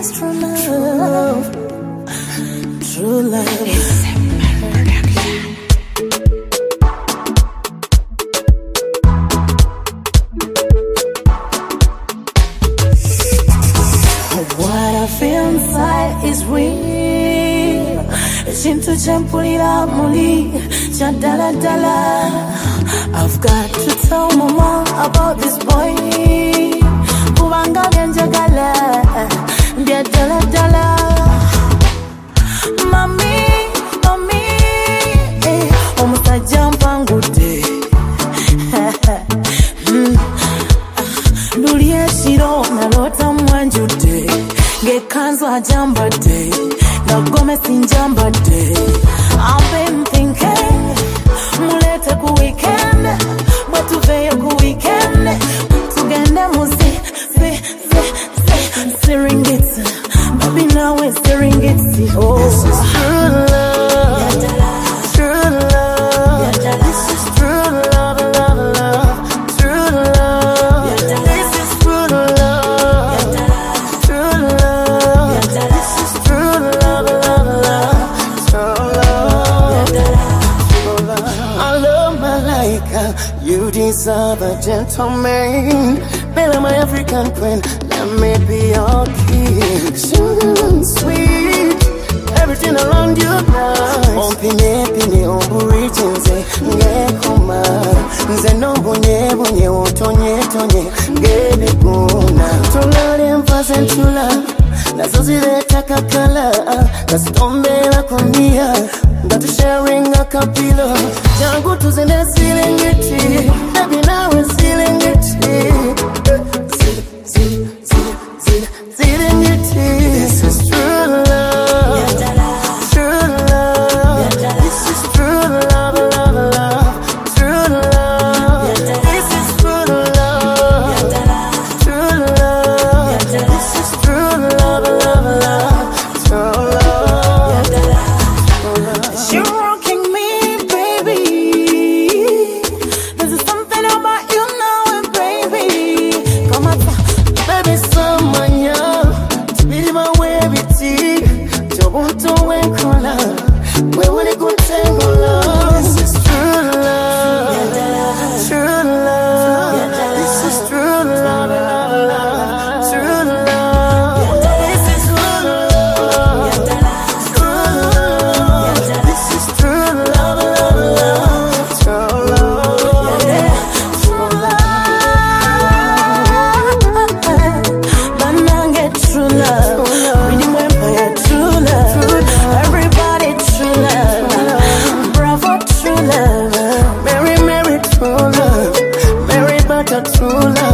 is true love. True love. What I feel inside is real. Shinto champulira muli chandala dala. I've got to tell mama about this boy. Kubanga byanjagala bya dala dala. Mami, mami, omusajja mpangudde. Luli ekiro nalota mwanjudde. Gekanzu ajambadde, nagome sinjambadde. I've been thinking, mulete ku weekend, bwetuveyo ku weekend, tugende muzi, Serengeti, baby nawe Serengeti. Oh, this is true love, true love, this is true love, love, true love, this is true love, true love, this is true love, love, true love. I love my Malaika, you deserve a gentleman. Bella, my African queen, let me be your king. Sugar and sweet, everything around you nice. On pine, on burichinze, ngekoma. Nze no bunye, otonye, ngebiguna. Tulale mfaze ntula, nazo zileta kakala. Kasitombera konia, ngatu sharing a kapilo. Jangu tuzende Serengeti, baby nawe Serengeti. This is true love, true love. This is true love, love, true love. This is true love, true love. This is true love, love, true love. You're rocking me, baby. This is something about you now, and baby, come on, baby, someone young. My way with you, Toronto and Kola. Where would it go tango love? This is true love, true love. This is true love, true love. This is true love, true love. This is true love, true love, true love. Banange true love. True love.